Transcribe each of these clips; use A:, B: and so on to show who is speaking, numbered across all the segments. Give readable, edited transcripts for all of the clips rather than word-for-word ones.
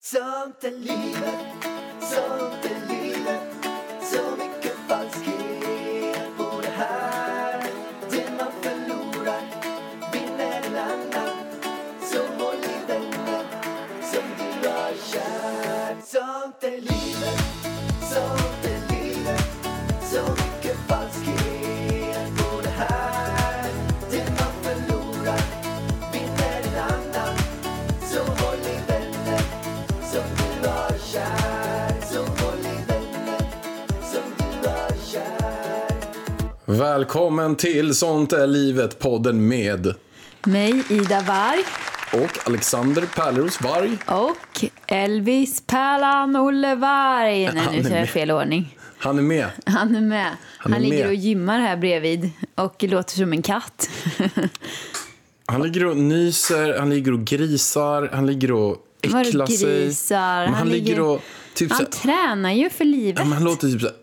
A: Sånt är livet, sånt är livet. Så mycket falskhet på det här. Det man förlorar vinner en annan. Så håll i vänner som du har kär. Sånt är livet, sånt är livet. Så mycket falskhet på det här. Det man förlorar vinner en annan. Så håll i vänner som du har kär. Så håll i vänner som du har kär.
B: Välkommen till Sånt är livet, podden med
C: mig, Ida Varg.
B: och Alexander Pärleros Varg.
C: Och Elvis Pärlan Olle Varg. Nej, nu kör jag fel ordning.
B: Han är med.
C: Han är med. Han
B: är
C: ligger
B: med.
C: och gymmar här bredvid och låter som en katt.
B: Han ligger och nyser, han ligger och grisar, han ligger och äcklar sig.
C: Grisar.
B: Men han ligger och typ
C: Han tränar ju för livet.
B: Ja, men han låter typ så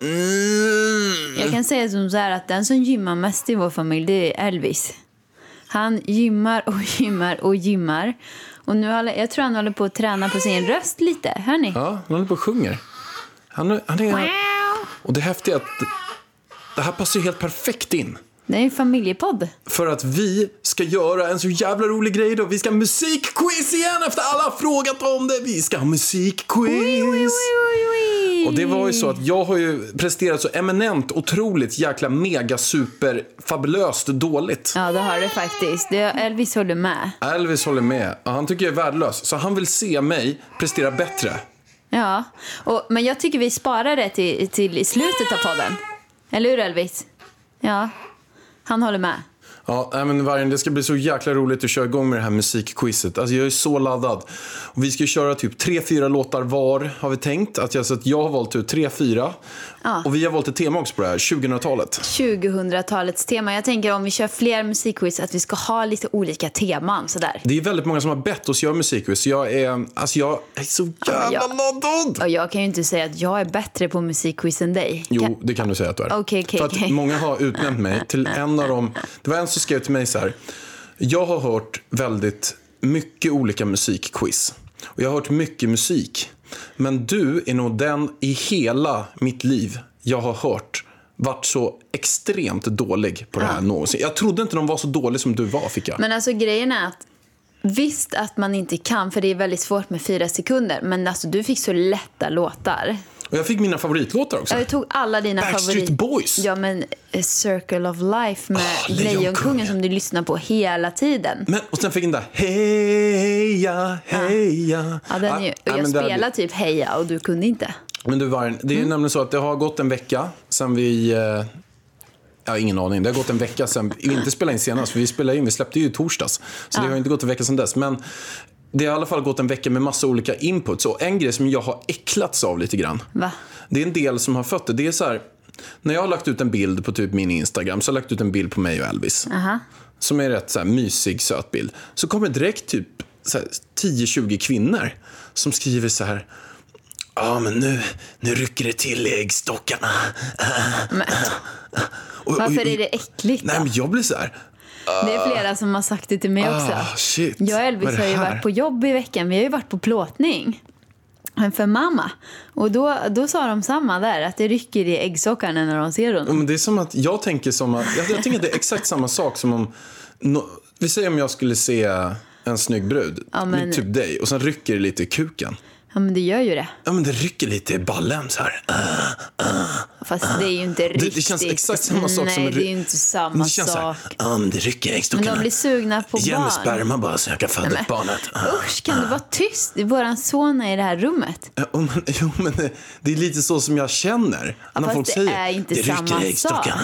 B: här.
C: Jag kan säga som så här att den som gymmar mest i vår familj, det är Elvis. Han gymmar och gymmar och gymmar. Och nu jag tror han håller på att träna på sin röst lite. Hör ni?
B: Ja, han håller på och sjunger. Han är... Och det häftiga är att det här passar ju helt perfekt in.
C: Det är en familjepodd.
B: För att vi ska göra en så jävla rolig grej då. Vi ska ha musikquiz igen efter alla har frågat om det. Vi ska ha musikquiz. Och det var ju så att jag har ju presterat så eminent, otroligt, jäkla mega, super, fabulöst dåligt.
C: Ja, det har det faktiskt. Elvis håller med.
B: Elvis håller med. Han tycker jag är värdelös. Så han vill se mig prestera bättre.
C: Ja, men jag tycker vi sparar det till i slutet av podden. Eller hur, Elvis? Ja, han håller med.
B: Ja, men Vargen, det ska bli så jäkla roligt att köra igång med det här musikquizet. Alltså jag är så laddad. Och vi ska köra typ 3-4 låtar var, har vi tänkt. Så att jag har valt ut 3-4.
C: Ja.
B: Och vi har valt ett tema också på det här, 2000-talet.
C: 2000-talets tema. Jag tänker om vi kör fler musikquiz att vi ska ha lite olika teman sådär.
B: Det är väldigt många som har bett oss göra musikquiz. Så jag är så jävla laddad.
C: Och jag kan ju inte säga att jag är bättre på musikquiz än dig.
B: Jo, det kan du säga att du är.
C: Okej.
B: För att många har utnämnt mig till en av dem. Det var en som skrev till mig så här: jag har hört väldigt mycket olika musikquiz. Och jag har hört mycket musik. Men du är nog den i hela mitt liv jag har hört varit så extremt dålig på det här någonsin. Jag trodde inte de var så dålig som du var, fick jag.
C: Men alltså grejen är att visst att man inte kan, för det är väldigt svårt med 4 sekunder. Men alltså du fick så lätta låtar.
B: Och jag fick mina favoritlåtar också.
C: Jag tog alla dina
B: Backstreet Boys.
C: Ja, men A Circle of Life med Lejonkungen som du lyssnar på hela tiden.
B: Men, och sen fick den där heja, heja.
C: Ja, den är, jag spelade typ heja och du kunde inte.
B: Men du Vargen, det är nämligen så att det har gått en vecka sen vi... Jag har ingen aning. Det har gått en vecka sen vi inte spelade in senast. För vi släppte ju i torsdags. Så det har inte gått en vecka sedan dess. Men det har i alla fall gått en vecka med massa olika inputs. Och en grej som jag har äcklats av lite grann.
C: Va?
B: Det är en del som har fått det. Det är så här, när jag har lagt ut en bild på typ min Instagram, så har jag lagt ut en bild på mig och Elvis. Som är rätt så här mysig, söt bild. Så kommer direkt typ så här 10-20 kvinnor som skriver så här: ja, men nu rycker det till i äggstockarna.
C: Varför är det äckligt då?
B: Nej, men jag blir så här...
C: Det är flera som har sagt det till mig också.
B: Shit.
C: Jag och Elvis har ju varit på jobb i veckan. Vi har ju varit på plåtning för mamma. Och då sa de samma där, att det rycker i äggsockarna när de ser honom.
B: Men det är som att jag tänker jag tänker att det är exakt samma sak som om... vi säger om jag skulle se en snygg brud, typ dig, och sen rycker det lite i kuken.
C: Ja, men det gör ju det.
B: Ja, men det rycker lite i ballen så här.
C: Fast det är ju inte riktigt.
B: Det känns exakt samma sak.
C: Nej,
B: som
C: det är ju inte samma sak.
B: Men det rycker i äggstockarna.
C: Men de blir sugna på
B: Ge mig
C: barn.
B: sperma bara så jag kan föda barnet.
C: Usch, kan du vara tyst? Våran son är i det här rummet.
B: Jo, men det är lite så som jag känner.
C: Ja,
B: när folk
C: det
B: säger,
C: är inte
B: det
C: samma
B: rycker i äggstockarna.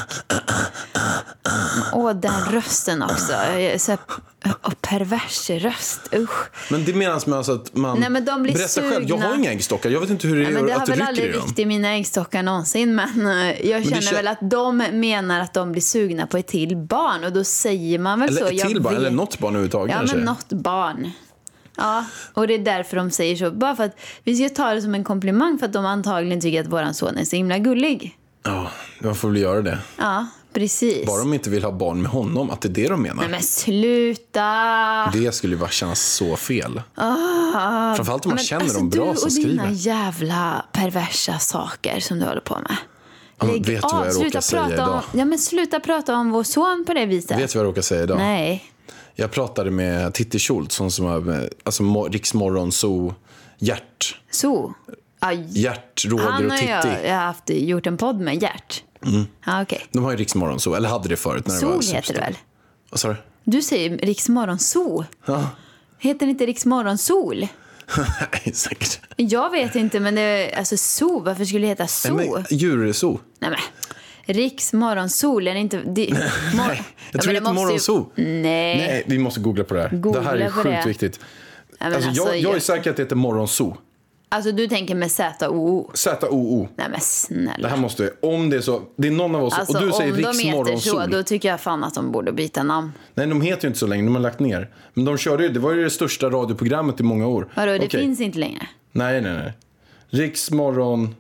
C: Den rösten också. Så pervers röst. Usch.
B: Men det menas med alltså att man...
C: Nej, men de blir
B: berätta
C: sugna.
B: själv, jag har inga äggstockar. Jag vet inte hur det är att det rycker i dem.
C: Det har väl aldrig ryckt i mina äggstockar någonsin. Men jag känner väl att de menar att de blir sugna på ett till barn. Och då säger man väl
B: eller
C: så.
B: Eller ett till barn, eller något barn överhuvudtaget.
C: Ja, men något barn. Ja, och det är därför de säger så. Bara för att vi ska ta det som en komplimang, för att de antagligen tycker att våran son är så himla gullig.
B: Ja, man får väl göra det.
C: Ja, precis.
B: Bara de inte vill ha barn med honom, att det är det de menar.
C: Nej men sluta!
B: Det skulle bara kännas så fel. Framförallt om man känner dem bra som skriver.
C: Du och dina jävla perversa saker som du håller på med.
B: Vet du vad jag råkar säga idag?
C: Ja, men sluta prata om vår son på det viset.
B: Vet du vad jag råkar säga idag?
C: Nej.
B: Jag pratade med Titti Schultz, som är alltså Riksmorgon så Gert.
C: Så?
B: Gert, Roger
C: han
B: och Titti.
C: Jag har gjort en podd med Gert. Okay.
B: De har ju Riksmorgon så, eller hade det förut när det var
C: Sol heter det väl?
B: Vad sa du?
C: Du säger Riksmorgon Sol.
B: Ja.
C: Heter det inte Riksmorgon Sol?
B: Nej, säkert.
C: Jag vet inte, men det är alltså zoo. Varför skulle det heta zoo?
B: Djurzoo.
C: Nej men. Riksmorgonsol är inte...
B: Nej, jag tror det heter morgonsol. Nej, vi måste googla på det här. Det här är sjukt viktigt. Alltså, jag är säker att det heter morgonsol.
C: Alltså du tänker med Z-O-O.
B: Z-O-O.
C: Nej men snälla.
B: Det här måste, om det är så, det är någon av oss,
C: alltså,
B: och du säger Riksmorgonsol.
C: Så, då tycker jag fan att de borde byta namn.
B: Nej, de heter ju inte så länge, de har lagt ner. Men de körde ju, det var ju det största radioprogrammet i många år.
C: Vadå, det finns inte längre?
B: Nej. Riksmorgon...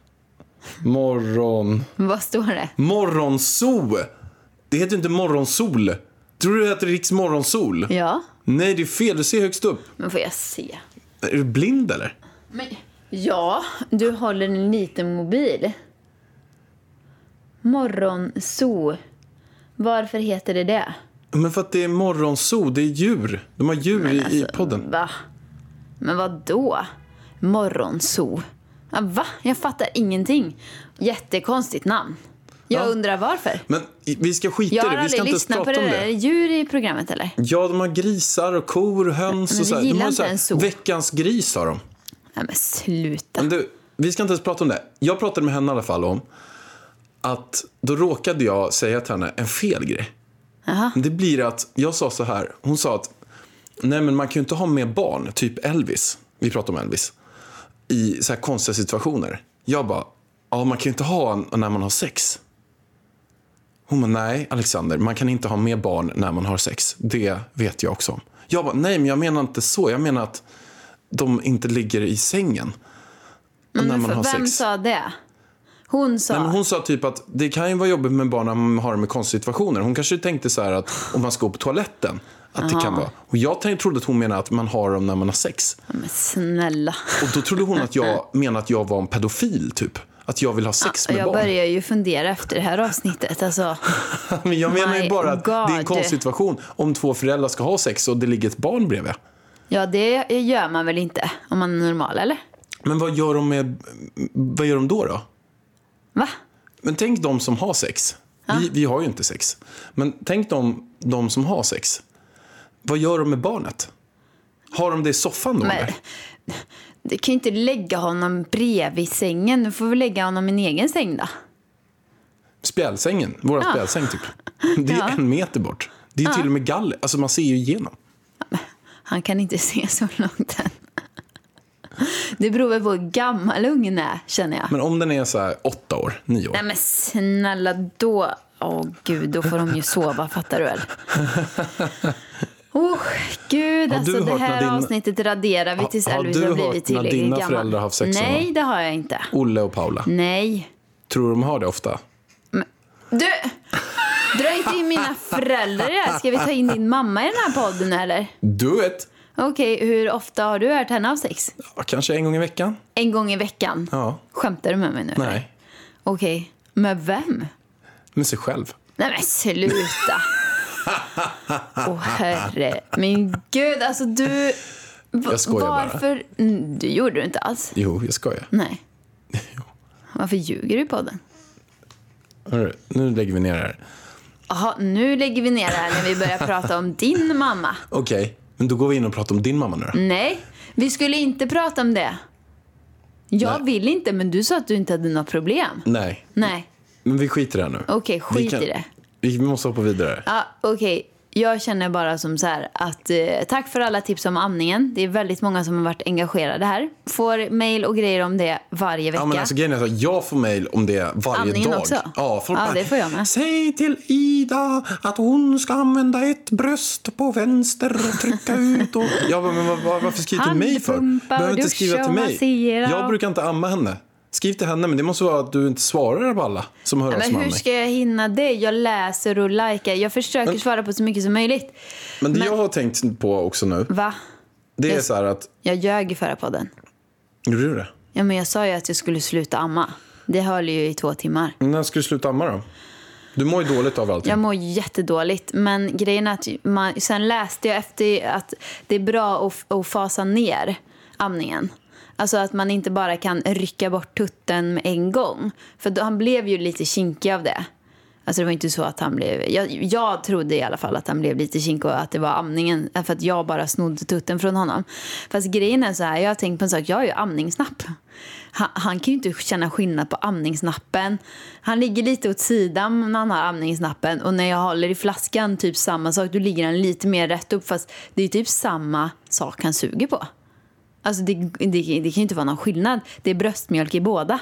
C: Vad står det?
B: Morgonsol. Det heter inte morgonsol. Tror du det heter Riksmorgonsol?
C: Ja.
B: Nej, det är fel, du ser högst upp.
C: Men får jag se?
B: Är du blind eller?
C: Men, ja, du håller en liten mobil. Morgonsol. Varför heter det det?
B: Men för att det är morgonsol, det är djur. De har djur i podden.
C: Va? Men vad då? Morgonsol. Ja, va? Jag fattar ingenting. Jättekonstigt namn. Jag undrar varför.
B: Men vi ska skita i det. Vi ska inte ens prata om det.
C: Är det djur i programmet eller?
B: Ja, de har grisar och kor och höns och så här. De har så här, veckans gris har de.
C: Nej men sluta.
B: Men du, vi ska inte ens prata om det. Jag pratade med henne i alla fall om att då råkade jag säga till henne en fel grej.
C: Aha.
B: Det blir att jag sa så här. Hon sa att nej men man kan ju inte ha med barn, typ Elvis. Vi pratar om Elvis. I så här konstiga situationer. Jag bara, ja man kan ju inte ha när man har sex. Hon bara, nej Alexander, man kan inte ha med barn när man har sex. Det vet jag också om. Jag bara, nej men jag menar inte så. Jag menar att de inte ligger i sängen när man har sex.
C: Vem sa det? Hon sa...
B: Nej, men hon sa typ att det kan ju vara jobbigt med barn när man har det med konstiga situationer. Hon kanske tänkte så här att om man ska gå på toaletten att det kan vara. Och jag trodde att hon menade att man har dem när man har sex.
C: Men snälla.
B: Och då trodde hon att jag menade att jag var en pedofil typ. Att jag vill ha sex med barn.
C: Jag börjar ju fundera efter det här avsnittet. Alltså,
B: men jag menar ju bara att det är en konstig situation. Om två föräldrar ska ha sex och det ligger ett barn bredvid.
C: Ja, det gör man väl inte om man är normal, eller?
B: Men vad gör de då?
C: Va?
B: Men tänk de som har sex. Vi har ju inte sex. Men tänk de som har sex. Vad gör de med barnet? Har de det i soffan då?
C: Men, du kan ju inte lägga honom bredvid sängen. Du får väl lägga honom i en egen säng då.
B: Spjälsängen. Våra spjälsäng typ. Det är 1 meter bort. Det är till och med galler. Alltså man ser ju igenom.
C: Han kan inte se så långt än. Det beror väl på hur gammal ungen är, känner jag.
B: Men om den är så här 8 år, 9 år.
C: Nej men snälla, då... Gud, då får de ju sova, fattar du väl? Gud, alltså det här avsnittet raderar vi tills Elvis har blivit tillräckligt gammal.
B: Har du hört när dina föräldrar har haft sex?
C: Nej, det har jag inte.
B: Olle och Paula?
C: Nej.
B: Tror du de har det ofta?
C: Men, du! Dra inte in mina föräldrar i det här. Ska vi ta in din mamma i den här podden, eller?
B: Du vet.
C: Okej, hur ofta har du hört henne av sex?
B: Ja, kanske 1 gång i veckan.
C: 1 gång i veckan?
B: Ja.
C: Skämtar du med mig nu?
B: Nej.
C: Okej, med vem?
B: Med sig själv.
C: Nej men sluta. Herre. Men gud, alltså du...
B: Jag skojar
C: varför?
B: bara.
C: Du gjorde det inte alls.
B: Jo, jag skojar.
C: Nej.
B: Jo.
C: Varför ljuger du på den?
B: Hörru, nu lägger vi ner det här.
C: Jaha, nu lägger vi ner det här när vi börjar prata om din mamma.
B: Okej, men då går vi in och pratar om din mamma nu då.
C: Nej, vi skulle inte prata om det. Jag vill inte, men du sa att du inte hade något problem.
B: Nej. Men vi skiter i det här nu.
C: Okej, skit i det.
B: Vi måste hoppa vidare.
C: Ja, okej. Jag känner bara som så här att tack för alla tips om amningen. Det är väldigt många som har varit engagerade här. Får mejl och grejer om det varje vecka.
B: Ja, men alltså grejen är att jag får mejl om det varje
C: amningen
B: dag.
C: Också?
B: Ja,
C: ja, det får jag med.
B: Säg till Ida att hon ska använda ett bröst på vänster och trycka ut. Och... Ja, men varför skriver du till mig för? Behöver inte skriva till mig. Jag brukar inte amma henne. Skriv till henne, men det måste vara att du inte svarar på alla som hör av sig
C: Men
B: med
C: hur
B: mig.
C: ska jag hinna det? Jag läser och likar. Jag försöker svara på så mycket som möjligt.
B: Men det jag har tänkt på också nu,
C: Va?
B: det är så här att...
C: Jag ljög i förra podden.
B: Gjorde du det?
C: Ja, men jag sa ju att jag skulle sluta amma. Det höll ju i 2 timmar.
B: När ska du sluta amma då? Du mår ju dåligt av allting.
C: Jag mår jättedåligt. Men grejen är att sen läste jag efter att det är bra att fasa ner amningen. Alltså att man inte bara kan rycka bort tutten med en gång. För då, han blev ju lite kinkig av det. Alltså det var inte så att han blev... Jag trodde i alla fall att han blev lite kinkig och att det var amningen. För att jag bara snodde tutten från honom. Fast grejen är så här, jag har tänkt på en sak. Jag har ju amningsnapp. Han kan ju inte känna skillnad på amningsnappen. Han ligger lite åt sidan när han har amningsnappen. Och när jag håller i flaskan, typ samma sak. Då ligger han lite mer rätt upp. Fast det är typ samma sak han suger på. Alltså det kan ju inte vara någon skillnad. Det är bröstmjölk i båda.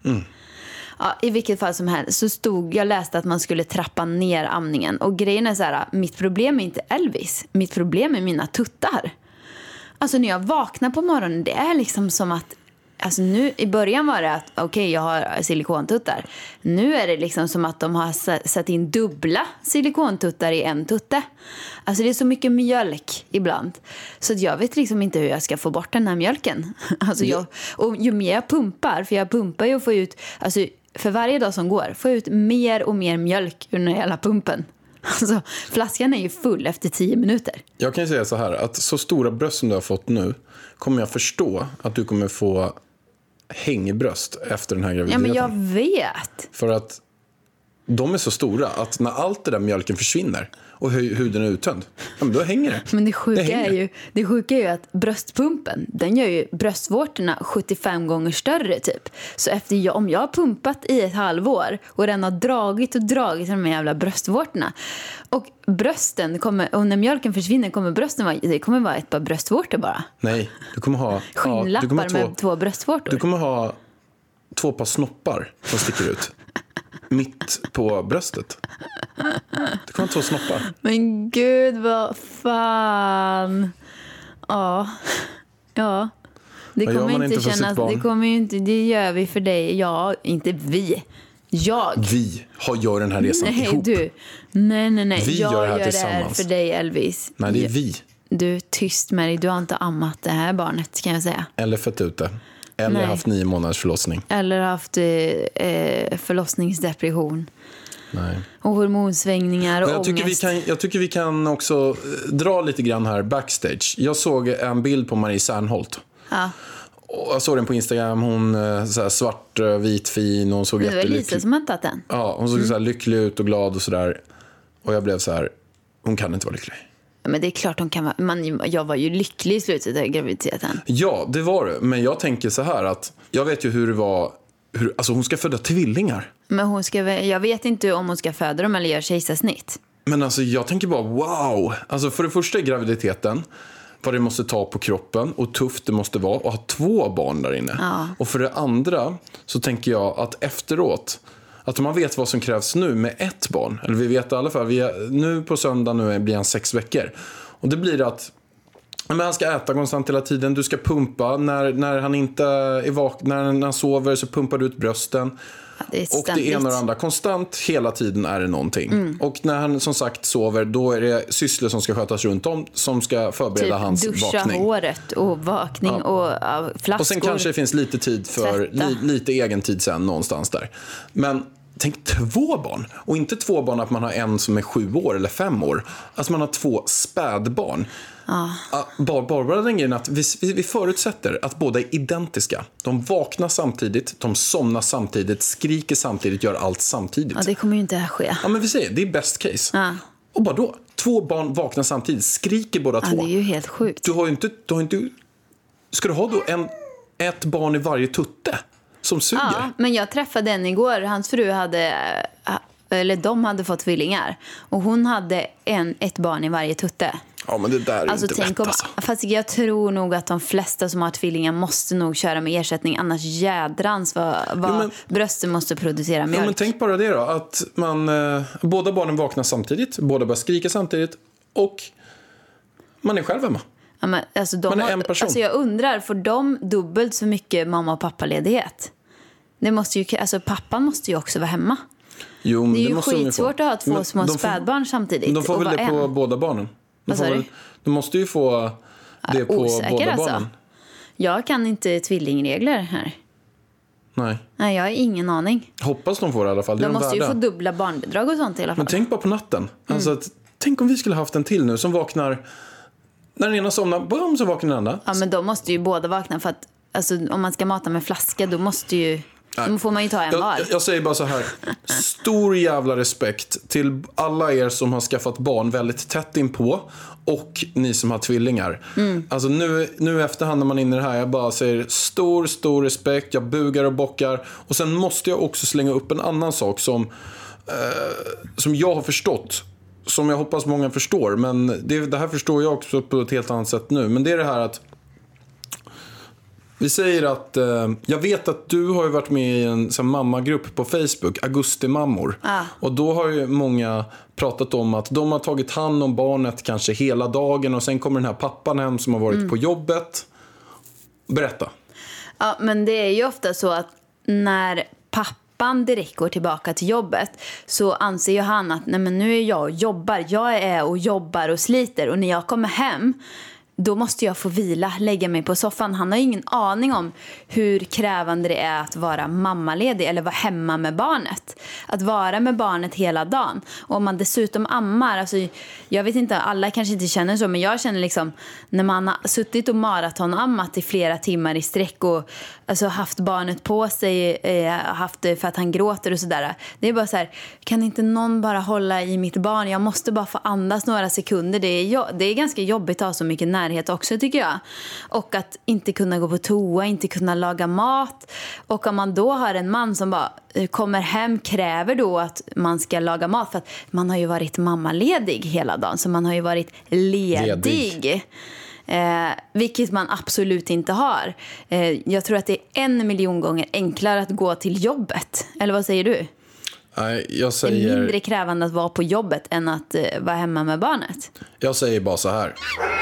C: Ja, i vilket fall som helst så jag läste att man skulle trappa ner amningen. Och grejen är så här, mitt problem är inte Elvis. Mitt problem är mina tuttar. Alltså när jag vaknar på morgonen, det är liksom som att... Alltså nu, i början var det att okej, jag har silikontuttar. Nu är det liksom som att de har satt in dubbla silikontuttar i en tutte. Alltså det är så mycket mjölk ibland. Så att jag vet liksom inte hur jag ska få bort den här mjölken. Alltså och ju mer jag pumpar, för jag pumpar ju och får ut... Alltså för varje dag som går får jag ut mer och mer mjölk ur den här jävla pumpen. Alltså flaskan är ju full efter 10 minuter.
B: Jag kan ju säga så här, att så stora bröst som du har fått nu kommer jag förstå att du kommer få hängbröst efter den här graviditeten.
C: Ja, men jag vet.
B: För att de är så stora att när allt det där mjölken försvinner och huden är uttönd, ja, men då hänger det.
C: Men det sjuka
B: hänger.
C: är ju att bröstpumpen, den gör ju bröstvårtorna 75 gånger större typ. Så om jag har pumpat i ett halvår och den har dragit de här jävla bröstvårtorna och brösten kommer, och när mjölken försvinner kommer brösten det kommer vara ett par bröstvårtor bara.
B: Nej, du kommer ha
C: skinnlappar med 2 bröstvårtor.
B: Du kommer ha 2 par snoppar som sticker ut mitt på bröstet. Du kommer ha 2 snoppar.
C: Men gud, vad fan. Ja. Det
B: Vad gör
C: kommer
B: man
C: inte
B: inte för sitt
C: kännas,
B: barn?
C: det kommer ju inte, det gör vi för dig. Ja, inte vi.
B: Vi gör den här resan ihop.
C: Nej.
B: Vi
C: jag
B: gör det här
C: gör det här
B: tillsammans.
C: för dig, Elvis.
B: Nej, det är vi.
C: Du, tyst med dig. Du har inte ammat det här barnet, kan jag säga.
B: Eller fett ute. Eller
C: Nej.
B: haft 9 månaders förlossning.
C: Eller haft förlossningsdepression.
B: Nej.
C: Och hormonsvängningar och ångest.
B: Jag tycker vi kan också dra lite grann här backstage. Jag såg en bild på Marie Serneholt.
C: Ja.
B: Och jag såg den på Instagram. Hon så här svart, vit, fin. Och hon såg
C: Det var
B: jättelycklig.
C: Lisa som har tagit den.
B: Ja, hon såg så här lycklig ut och glad och sådär. Och jag blev så här, hon kan inte vara lycklig.
C: Men det är klart hon kan vara. Jag var ju lycklig i slutet av graviditeten.
B: Ja, det var det. Men jag tänker så här att jag vet ju hur det var. Alltså hon ska föda tvillingar.
C: Men jag vet inte om hon ska föda dem eller göra kejsarsnitt.
B: Men alltså jag tänker bara wow. Alltså för det första är graviditeten, vad det måste ta på kroppen och tufft det måste vara och ha 2 barn där inne.
C: Ja.
B: Och för det andra så tänker jag att efteråt, att man vet vad som krävs nu med 1 barn. Eller vi vet i alla fall, nu på söndag blir han 6 veckor. Och det blir att men han ska äta konstant hela tiden. Du ska pumpa. När han inte är när han sover så pumpar du ut brösten.
C: Ja, det är
B: och det ena och det andra. Konstant hela tiden är det någonting. Och när han som sagt sover, då är det sysslor som ska skötas runt om. Som ska förbereda hans
C: duscha
B: vakning.
C: håret och vakning och flaskor.
B: Och sen kanske det finns lite tid för lite egen tid sen någonstans där. Men tänk 2 barn. Och inte 2 barn att man har en som är 7 år eller 5 år. Alltså man har 2 spädbarn. Bara den grejen att vi förutsätter att båda är identiska. De vaknar samtidigt, de somnar samtidigt, skriker samtidigt, gör allt samtidigt.
C: Ja, det kommer ju inte att ske.
B: Ja, men vi säger, det är best case.
C: Ja.
B: Och bara då, 2 barn vaknar samtidigt, skriker båda 2.
C: Ja, det är ju helt sjukt.
B: Du har inte ska du ha då ett barn i varje tutte som suger?
C: Ja, men jag träffade en igår. Hans fru de hade fått tvillingar. Och hon hade ett barn i varje tutte.
B: Ja, men det där är inte lätt alltså.
C: Fast jag tror nog att de flesta som har tvillingar måste nog köra med ersättning. Annars jädrans vad brösten måste producera mjölk.
B: Ja, men tänk bara det då. Att båda barnen vaknar samtidigt. Båda börjar skrika samtidigt. Och man är själv hemma.
C: Ja, men, alltså,
B: man är en person.
C: Alltså, jag undrar, får de dubbelt så mycket mamma- och pappaledighet? Det måste ju, alltså pappan måste ju också vara hemma.
B: Jo, men
C: Det är ju
B: måste de få.
C: skitsvårt att ha två
B: Men
C: små spädbarn samtidigt.
B: De får
C: och
B: väl
C: vara
B: det på
C: en.
B: båda barnen?
C: Vad sa du?
B: De måste ju få det på
C: Osäker
B: båda
C: alltså.
B: barnen.
C: Jag kan inte tvillingregler här. Nej, jag har ingen aning.
B: Hoppas de får det i alla fall. Det är
C: De måste ju
B: värda.
C: få dubbla barnbidrag och sånt i alla fall.
B: Men tänk bara på natten. Alltså att, tänk om vi skulle haft en till nu som vaknar. När den ena somnar, bam, så vaknar den andra.
C: Ja, men då måste ju båda vakna för att alltså, om man ska mata med flaska då måste ju... Då får man ju ta en var.
B: Jag säger bara så här. Stor jävla respekt till alla er som har skaffat barn väldigt tätt inpå. Och ni som har tvillingar. Alltså nu efterhand när man är inne i det här. Jag bara säger stor respekt. Jag bugar och bockar. Och sen måste jag också slänga upp en annan sak som jag har förstått. Som jag hoppas många förstår. Men det här förstår jag också på ett helt annat sätt nu. Men det är det här att vi säger att jag vet att du har ju varit med i en sån mammagrupp på Facebook, Augustimammor. Och då har ju många pratat om att de har tagit hand om barnet kanske hela dagen och sen kommer den här pappan hem som har varit på jobbet. Berätta.
C: Ja, men det är ju ofta så att när pappan direkt går tillbaka till jobbet så anser ju han att nej, men nu är jag och jobbar. Jag är och jobbar och sliter och när jag kommer hem då måste jag få vila, lägga mig på soffan. Han har ju ingen aning om hur krävande det är att vara mammaledig eller vara hemma med barnet. Att vara med barnet hela dagen. Och om man dessutom ammar, alltså, jag vet inte, alla kanske inte känner så, men jag känner liksom när man har suttit och maratonammat i flera timmar i sträck och alltså, haft barnet på sig, haft det för att han gråter och sådär. Det är bara så här, kan inte någon bara hålla i mitt barn? Jag måste bara få andas några sekunder. Det är ganska jobbigt att ha så mycket närhet också tycker jag. Och att inte kunna gå på toa, inte kunna laga mat. Och om man då har en man som bara kommer hem, kräver då att man ska laga mat för att man har ju varit mammaledig hela dagen. Så man har ju varit ledig. Vilket man absolut inte har. Jag tror att det är 1 miljon gånger enklare att gå till jobbet. Eller vad säger du?
B: Nej, jag
C: Det är
B: säger...
C: mindre krävande att vara på jobbet än att vara hemma med barnet.
B: Jag säger bara så här.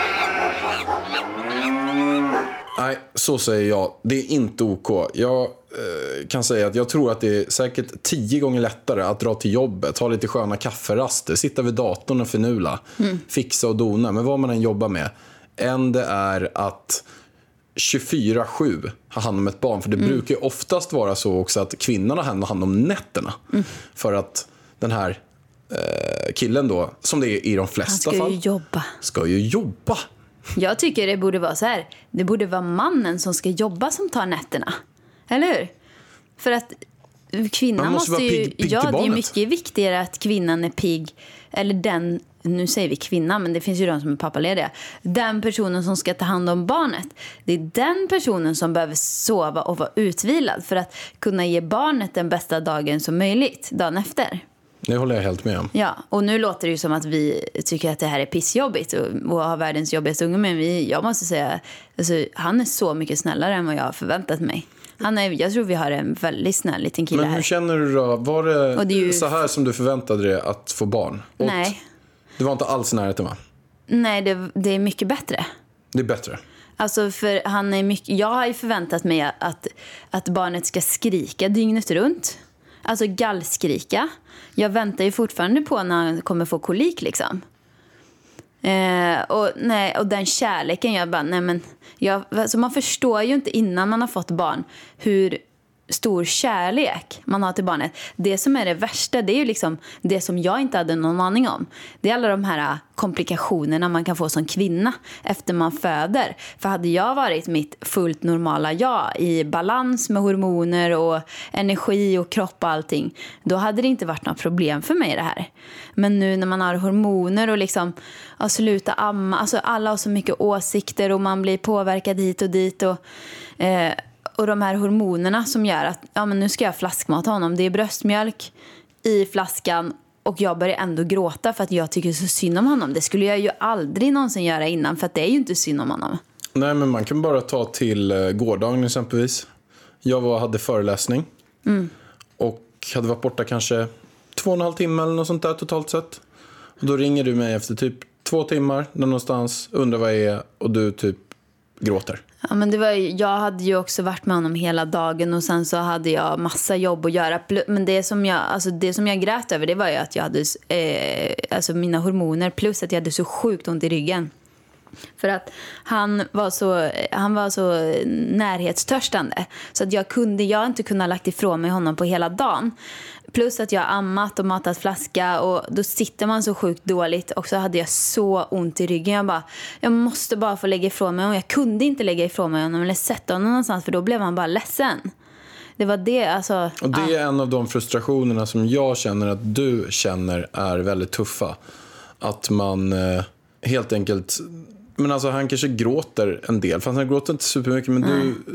B: Nej, så säger jag. Det är inte OK. Jag kan säga att jag tror att det är säkert 10 gånger lättare att dra till jobbet, ha lite sköna kafferaster, sitta vid datorn och finula, fixa och dona, men vad man än jobbar med, än det är att 24/7 ha hand om ett barn. För det brukar ju oftast vara så också att kvinnorna har hand om nätterna. För att den här killen då, som det är i de flesta fall, ska ju jobba.
C: Jag tycker det borde vara så här. Det borde vara mannen som ska jobba som tar nätterna. Eller hur? För att kvinnan
B: måste
C: måste
B: vara
C: ju...
B: pigg till
C: Ja, det är
B: barnet.
C: mycket viktigare att kvinnan är pigg. Eller den... Nu säger vi kvinna, men det finns ju de som är pappalediga. Den personen som ska ta hand om barnet. Det är den personen som behöver sova och vara utvilad. För att kunna ge barnet den bästa dagen som möjligt. Dagen efter.
B: Det håller jag helt med om.
C: Ja, och nu låter det ju som att vi tycker att det här är pissjobbigt och har världens jobbigaste unge. Men jag måste säga, alltså, han är så mycket snällare än vad jag har förväntat mig. Jag tror vi har en väldigt snäll liten kille här.
B: Men hur känner du då? Var det
C: ju...
B: så här som du förväntade dig att få barn?
C: Nej.
B: Det var inte alls närheten, va?
C: Nej, det är mycket bättre.
B: Det är bättre.
C: Alltså för jag har ju förväntat mig att barnet ska skrika dygnet runt. Alltså gallskrika. Jag väntar ju fortfarande på när han kommer få kolik liksom. Och den kärleken, jag bara, alltså man förstår ju inte innan man har fått barn hur stor kärlek man har till barnet. Det som är det värsta, det är ju liksom det som jag inte hade någon aning om. Det är alla de här komplikationerna man kan få som kvinna efter man föder. För hade jag varit mitt fullt normala jag i balans med hormoner och energi och kropp och allting, då hade det inte varit något problem för mig det här. Men nu när man har hormoner och liksom sluta amma, alltså alla har så mycket åsikter och man blir påverkad hit och dit och de här hormonerna som gör att men nu ska jag flaskmata honom. Det är bröstmjölk i flaskan och jag börjar ändå gråta för att jag tycker så synd om honom. Det skulle jag ju aldrig någonsin göra innan för att det är ju inte synd om honom.
B: Nej, men man kan bara ta till gårdagen exempelvis. Jag hade föreläsning och hade varit borta kanske 2,5 timmar eller något sånt där totalt sett. Och då ringer du mig efter typ 2 timmar där någonstans, undrar vad jag är och du typ gråter.
C: Ja, men jag hade ju också varit med honom hela dagen och sen så hade jag massa jobb att göra. Men det som jag grät över, det var ju att jag hade mina hormoner plus att jag hade så sjukt ont i ryggen. För att han var så närhetstörstande så att jag inte kunde ha lagt ifrån mig honom på hela dagen. Plus att jag ammat och matat flaska och då sitter man så sjukt dåligt och så hade jag så ont i ryggen. Jag måste bara få lägga ifrån mig och jag kunde inte lägga ifrån mig honom eller sätta honom någonstans för då blev man bara ledsen. Det var det, alltså.
B: Och det är en av de frustrationerna som jag känner att du känner är väldigt tuffa. Att man helt enkelt... Men alltså han kanske gråter en del. Fast han gråter inte supermycket. Men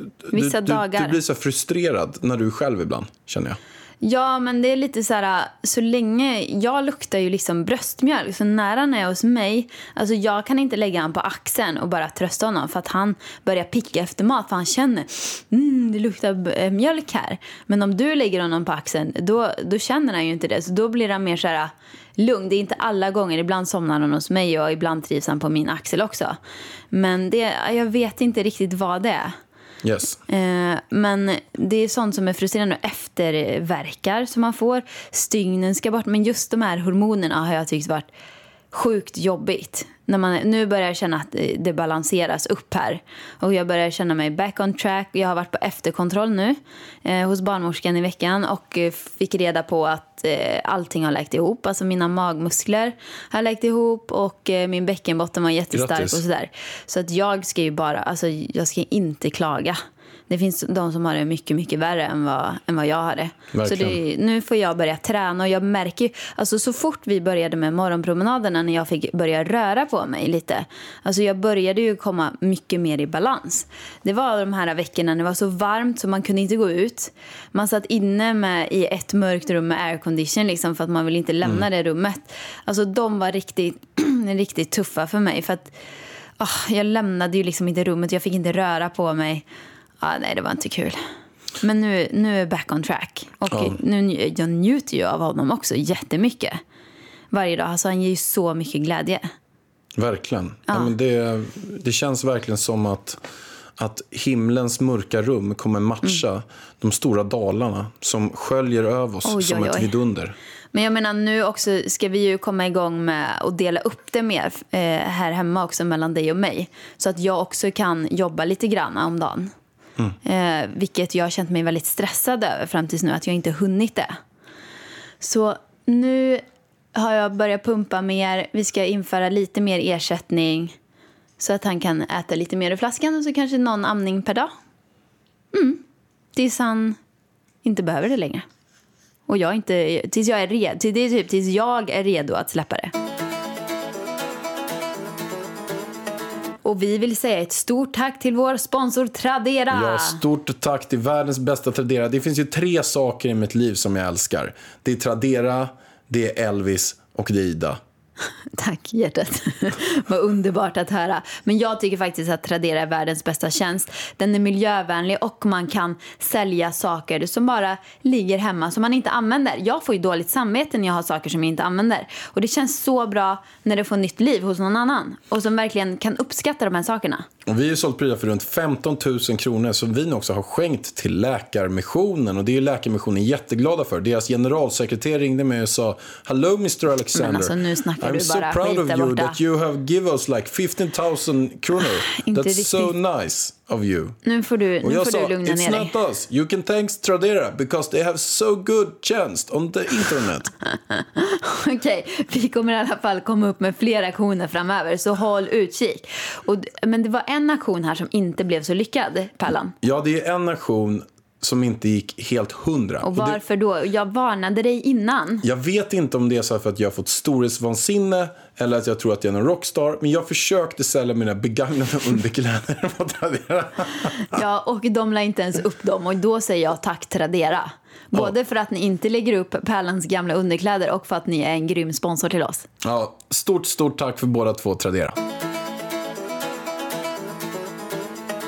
B: du blir så frustrerad när du är själv ibland, känner jag.
C: Ja, men det är lite så här, så länge jag luktar ju liksom bröstmjölk så nära när jag är hos mig, alltså jag kan inte lägga han på axeln och bara trösta honom för att han börjar picka efter mat för han känner det luktar mjölk här. Men om du lägger honom på axeln då känner han ju inte det, så då blir han mer så här lugn. Det är inte alla gånger, ibland somnar han hos mig och ibland trivs han på min axel också. Men jag vet inte riktigt vad det är.
B: Yes.
C: Men det är sånt som är frustrerande, efterverkar som man får, stygnen ska bort, men just de här hormonerna har jag tyckt varit sjukt jobbigt. Nu börjar jag känna att det balanseras upp här och jag börjar känna mig back on track. Jag har varit på efterkontroll nu hos barnmorskan i veckan och fick reda på att allting har läkt ihop. Alltså mina magmuskler har läkt ihop och min bäckenbotten var jättestark. Grattis. Och sådär. Så att jag ska ju jag ska inte klaga. Det finns de som har det mycket, mycket värre än vad jag har det. Verkligen. Så nu får jag börja träna och jag märker alltså så fort vi började med morgonpromenaderna när jag fick börja röra på mig lite. Alltså jag började ju komma mycket mer i balans. Det var de här veckorna när det var så varmt så man kunde inte gå ut. Man satt inne i ett mörkt rum med aircondition liksom för att man vill inte lämna det rummet. Alltså de var riktigt tuffa för mig för att jag lämnade ju liksom inte rummet. Jag fick inte röra på mig. Nej, det var inte kul. Men nu är jag back on track. Och jag njuter ju av honom också jättemycket. Varje dag. Alltså han ger ju så mycket glädje.
B: Verkligen. Ja, men det känns verkligen som att himlens mörka rum kommer matcha de stora dalarna som sköljer över oss som ett vidunder. Men
C: jag menar nu också ska vi ju komma igång med att dela upp det mer här hemma också mellan dig och mig. Så att jag också kan jobba lite grann om dagen. Vilket jag har känt mig väldigt stressad över fram tills nu att jag inte hunnit det. Så nu har jag börjat pumpa mer. Vi ska införa lite mer ersättning så att han kan äta lite mer i flaskan och så kanske någon amning per dag. Tills han inte behöver det längre. Och tills jag är redo. Tills jag är redo att släppa det. Och vi vill säga ett stort tack till vår sponsor Tradera.
B: Ja, stort tack till världens bästa Tradera. Det finns ju 3 saker i mitt liv som jag älskar. Det är Tradera, det är Elvis och det är Ida.
C: Tack hjärtat. Vad underbart att höra. Men jag tycker faktiskt att Tradera är världens bästa tjänst. Den är miljövänlig och man kan sälja saker som bara ligger hemma som man inte använder. Jag får ju dåligt samvete när jag har saker som jag inte använder. Och det känns så bra när det får nytt liv hos någon annan. Och som verkligen kan uppskatta de här sakerna.
B: Och vi har ju sålt prylar för runt 15 000 kronor som vi nu också har skänkt till Läkarmissionen. Och det är ju Läkarmissionen jätteglada för. Deras generalsekreterare ringde mig och sa: Hello Mr. Alexander.
C: Men alltså nu snackar du bara
B: I'm so proud of you
C: borta.
B: that you have given us like 15,000 kronor. That's
C: riktigt.
B: so nice of you.
C: Nu får du lugna ner dig.
B: It's not us. You can thank Tradera because they have so good chance on the internet.
C: Okej, vi kommer i alla fall komma upp med fler aktioner framöver, så håll utkik. Men det var en aktion här som inte blev så lyckad, Pallan.
B: Ja, det är en aktion som inte gick helt 100.
C: Och varför då? Jag varnade dig innan.
B: Jag vet inte om det är så för att jag har fått storhetsvansinne eller att jag tror att jag är en rockstar. Men jag försökte sälja mina begagnade underkläder på Tradera.
C: Ja, och de la inte ens upp dem. Och då säger jag tack Tradera. Både för att ni inte lägger upp Pärlans gamla underkläder och för att ni är en grym sponsor till oss.
B: Ja, stort tack för båda två Tradera.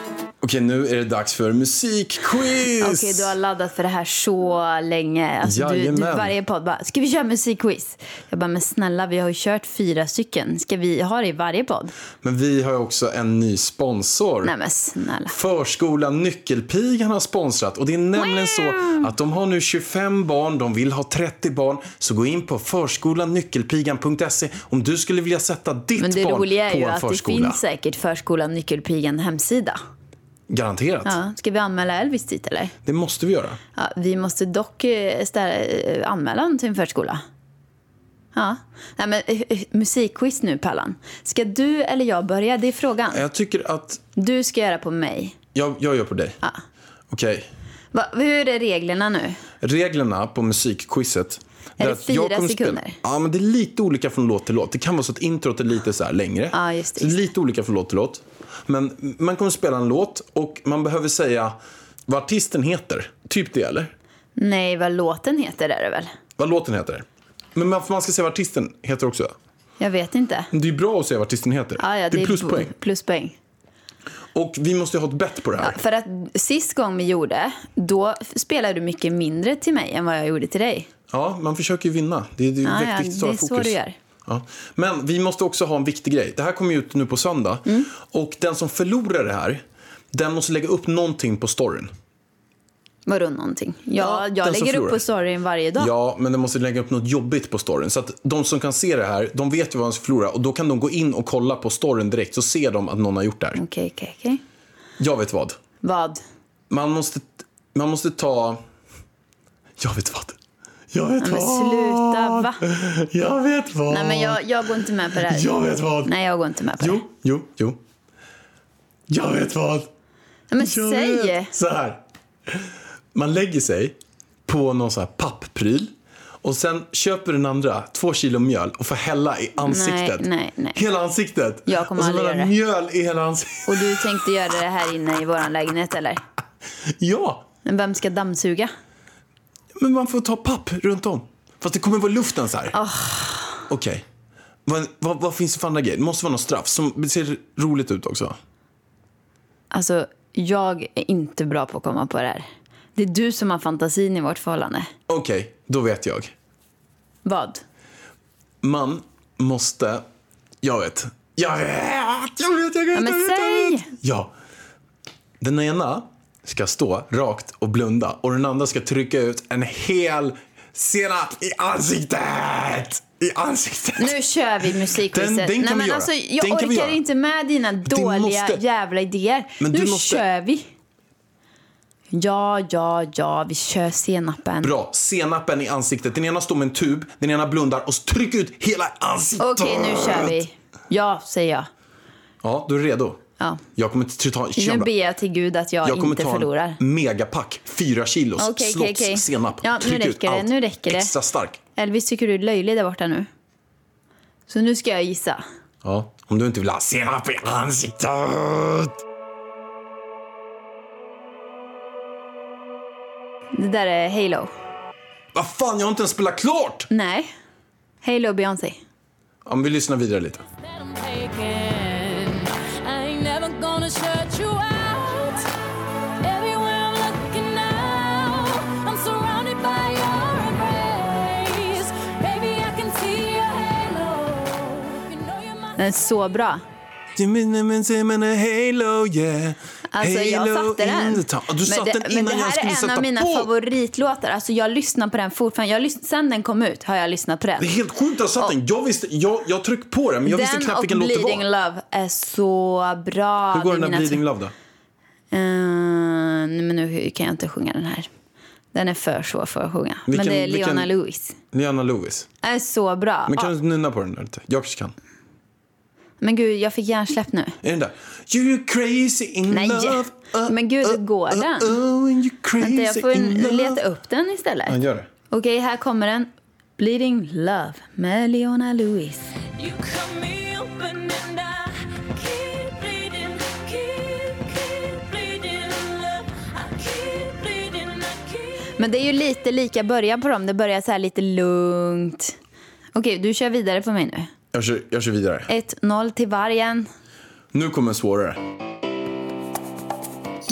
B: Okej, nu är det dags för musikquiz.
C: Okej, du har laddat för det här så länge. Alltså, du varje podd bara, ska vi köra musikquiz? Jag bara, men snälla, vi har ju kört 4 stycken. Ska vi ha det i varje podd?
B: Men vi har ju också en ny sponsor.
C: Nej men snälla.
B: Förskolan Nyckelpigan har sponsrat. Och det är nämligen så att de har nu 25 barn. De vill ha 30 barn. Så gå in på förskolanyckelpigan.se om du skulle vilja sätta ditt barn på en förskola.
C: Men det roliga är ju att det finns säkert Förskolan Nyckelpigan hemsida.
B: Garanterat.
C: Ja, ska vi anmäla Elvis dit eller?
B: Det måste vi göra.
C: Ja, vi måste dock anmäla honom till en förskola. Ja. Nej, men musikquiz nu, Pallan. Ska du eller jag börja? Det är frågan.
B: Jag tycker att...
C: Du ska göra på mig.
B: Jag gör på dig.
C: Ja.
B: Okej.
C: Hur är reglerna nu?
B: Reglerna på musikquizet...
C: Är det 4 sekunder?
B: Ja, men det är lite olika från låt till låt. Det kan vara så att introt är lite så här längre.
C: Ja, just det.
B: Så lite olika från låt till låt. Men man kommer spela en låt och man behöver säga vad artisten heter. Typ det, eller?
C: Nej, vad låten heter är det väl?
B: Vad låten heter. Men man ska säga vad artisten heter också.
C: Jag vet inte.
B: Det är bra att säga vad artisten heter.
C: Ja,
B: det är pluspoäng.
C: Pluspoäng.
B: Och vi måste ha ett bett på det här.
C: Ja, för att sist gång vi gjorde, då spelade du mycket mindre till mig än vad jag gjorde till dig.
B: Ja, man försöker ju vinna. Det är viktigt att ha fokus.
C: Det är så du gör.
B: Ja. Men vi måste också ha en viktig grej. Det här kommer ut nu på söndag. Och den som förlorar det här, den måste lägga upp någonting på storyn.
C: Vadå någonting? Jag
B: den
C: lägger upp på storyn varje dag.
B: Ja, men den måste lägga upp något jobbigt på storyn. Så att de som kan se det här, de vet ju vad de ska förlora. Och då kan de gå in och kolla på storyn direkt. Så ser de att någon har gjort det här.
C: Okej.
B: Jag vet vad.
C: Vad?
B: Man måste ta... Jag vet vad.
C: Men sluta, va?
B: Jag vet vad.
C: Nej, men jag går inte med på det här.
B: Jag vet vad.
C: Nej, jag går inte med på det.
B: Jo. Jag vet vad.
C: Nej, men säg.
B: Så här. Man lägger sig på någon sån här papppryl. Och sen köper den andra 2 kilo mjöl och får hälla i ansiktet.
C: Nej.
B: Hela ansiktet.
C: Jag kommer aldrig göra det.
B: Mjöl i hela ansiktet.
C: Och du tänkte göra det här inne i våran lägenhet, eller?
B: Ja.
C: Men vem ska dammsuga?
B: Men man får ta papp runt om. Fast det kommer vara luften så här. Okej. Vad finns det för andra grejer? Det måste vara något straff som ser roligt ut också.
C: Alltså, jag är inte bra på att komma på det här. Det är du som har fantasin i vårt förhållande.
B: Okej, då vet jag.
C: Vad?
B: Man måste... Jag vet. Ja, men
C: säg!
B: Ja. Den ena ska stå rakt och blunda. Och den andra ska trycka ut en hel senap i ansiktet.
C: Nu kör vi musikquizet.
B: Den kan vi göra.
C: Alltså, jag orkar inte med dina dåliga jävla idéer.
B: Men
C: nu kör vi. Ja, vi kör senapen.
B: Bra, senapen i ansiktet. Den ena står med en tub, den ena blundar och trycker ut hela ansiktet.
C: Okej, nu kör vi. Ja, säger jag.
B: Ja, du är redo?
C: Ja.
B: Jag kommer ta
C: nu ber jag till Gud att jag inte förlorar.
B: Jag kommer ta en megapack, 4 kilos slotts senap.
C: Ja, nu räcker det.
B: Extra stark.
C: Elvis, tycker du är löjlig där borta nu? Så nu ska jag gissa.
B: Ja, om du inte vill ha senap i ansiktet.
C: Det där är Halo.
B: Vad fan, jag har inte ens spelat klart!
C: Nej. Halo Beyoncé.
B: Ja, men vi lyssnar vidare lite.
C: Den är så bra.
B: Halo, yeah.
C: Alltså, jag satte den.
B: Du satte den innan jag skulle sätta på.
C: Men det här är en av mina favoritlåtar. Alltså, jag lyssnar på den fortfarande. Sen den kom ut har jag lyssnat på den.
B: Det är helt sjukt att jag satt den. Jag tryckte på den, men jag visste knappt vilken låt det var.
C: Den och Bleeding Love är så bra.
B: Hur går den där Bleeding Love då?
C: Men nu kan jag inte sjunga den här. Den är för svår för att sjunga. Men det är Leona Lewis.
B: Leona Lewis.
C: Är så bra.
B: Men kan du nynna på den där lite? Jag kanske kan.
C: Men gud, jag fick hjärnsläpp nu.
B: Är den där? You're crazy in love.
C: Men gud, hur går den? Vänta, jag får leta upp den istället.
B: Ja, gör det.
C: Okej, här kommer den. Bleeding Love med Leona Lewis. Men det är ju lite lika början på dem. Det börjar så här lite lugnt. Okej, du kör vidare på mig nu.
B: Jag kör vidare.
C: 1-0 till vargen.
B: Nu kommer svårare.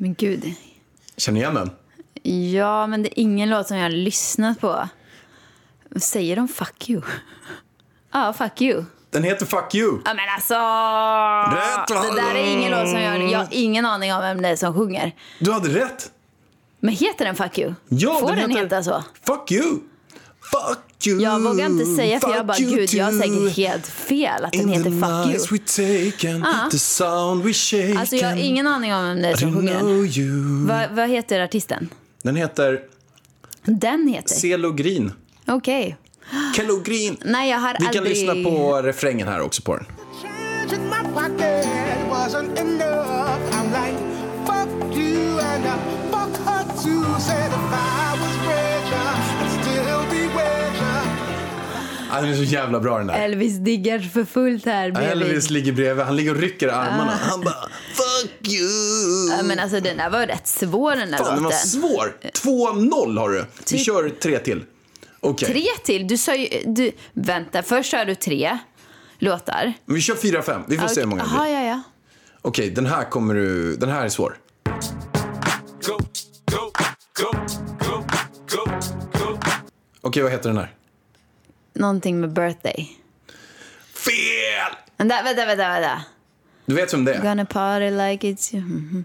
C: Men gud.
B: Känner igen den?
C: Ja, men det är ingen låt som jag har lyssnat på. Säger de fuck you? Ja, fuck you.
B: Den heter Fuck You.
C: Ja, men alltså...
B: Rätt.
C: Det där är ingen låt som jag har ingen aning om vem det är som sjunger.
B: Du hade rätt.
C: Men heter den Fuck You?
B: Ja,
C: Får den
B: heter
C: heta så?
B: Fuck You. Fuck you.
C: Jag vågar inte säga, för jag bara,
B: Fuck you
C: gud, jag har
B: too.
C: säkert helt fel att den heter Fuck You.
B: We taken, the sound we shaken.
C: Alltså jag har ingen aning om vem det är som sjunger den. Vad heter artisten?
B: Den heter
C: Den heter?
B: Celo Green.
C: Okej.
B: Kello Green.
C: Nej, jag har
B: Vi kan
C: aldrig...
B: lyssna på refrängen här också på den.
D: Change in my pocket wasn't enough. I'm like, fuck you and fuck her too. Said if I was richer, I'd still be richer.
B: Den är så jävla bra den där.
C: Elvis diggar för fullt här bredvid.
B: Elvis ligger bredvid. Han ligger och rycker i armarna. Han bara, fuck you.
C: Ja, men alltså den där var rätt svår, den där
B: Fan, den var
C: låten.
B: svår. 2-0 har du. Vi kör 3 till. Okej.
C: 3 till? Du sa ju... Vänta, först har du 3 låtar.
B: Vi kör 4-5. Vi får se hur många det blir.
C: Ja.
B: Okej, den här kommer du... Den här är svår.
E: Go, go, go, go, go, go.
B: Okej, vad heter den här?
C: Någonting med birthday.
B: Fel!
C: Vänta.
B: Du vet vem det är?
C: Gonna party like it's...